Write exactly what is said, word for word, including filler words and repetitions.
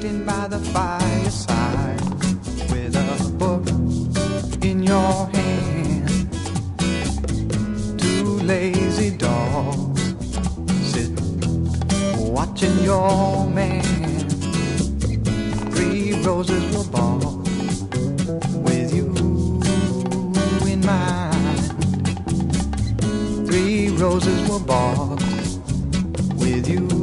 sitting by the fireside with a book in your hand. Two lazy dogs sit watching your man. Three roses were bought with you in mind. Three roses were bought with you